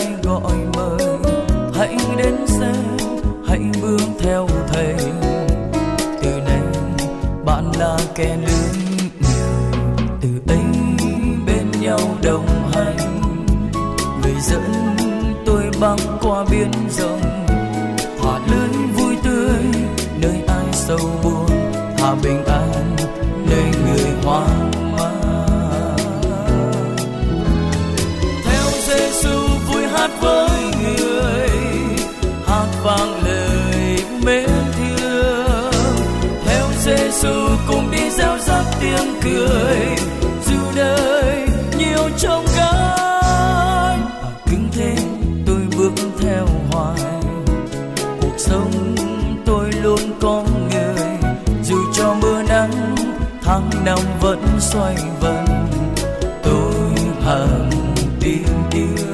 gọi mời, hãy đến xem, hãy bước theo thầy. Từ nay bạn là kẻ lớn người, từ ấy bên nhau đồng hành. Người dẫn tôi băng qua biển rộng, thả lưới vui tươi nơi ai sầu buồn, thả bình an nơi người hoang mang. Theo Giêsu vui hát với người, hát vang lời mến thương. Theo Giêsu cùng đi gieo rắc tiếng cười, dù đời nhiều trông gai và cứng thế tôi bước theo hoài. Cuộc sống tôi luôn có người, dù cho mưa nắng tháng năm vẫn xoay vần. Tôi hằng tin yêu.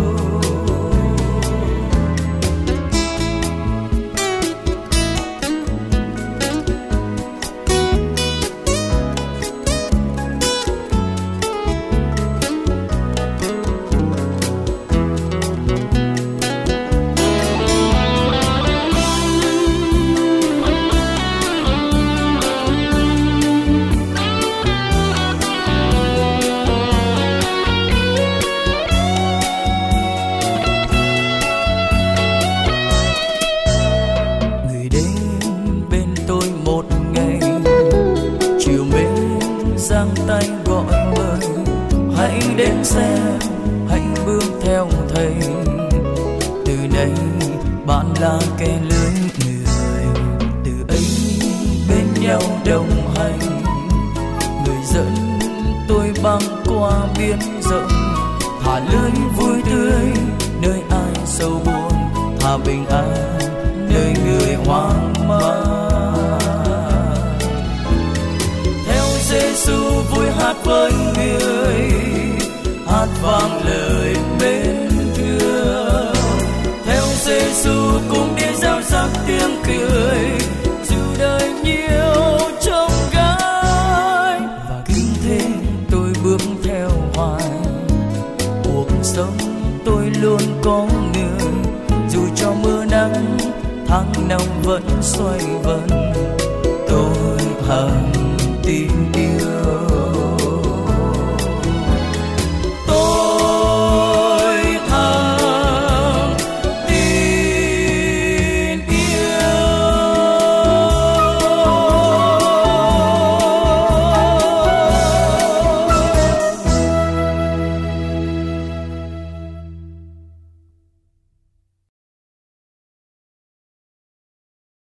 Giang tay gọi mời, hãy đến xem, hãy bước theo thầy. Từ đây bạn là kẻ lớn người, từ ấy bên nhau đồng hành. Người dẫn tôi băng qua biển rộng, thả lưới vui tươi nơi ai sầu buồn, thả bình an nơi người hoang mang. Giêsu vui hát với người, hát vang lời mến thương. Theo Giêsu cùng đi gieo rắc tiếng cười, dù đời nhiều trông gai và kinh thế tôi bước theo hoài. Cuộc sống tôi luôn có người, dù cho mưa nắng tháng năm vẫn xoay vần. Tôi hằng tin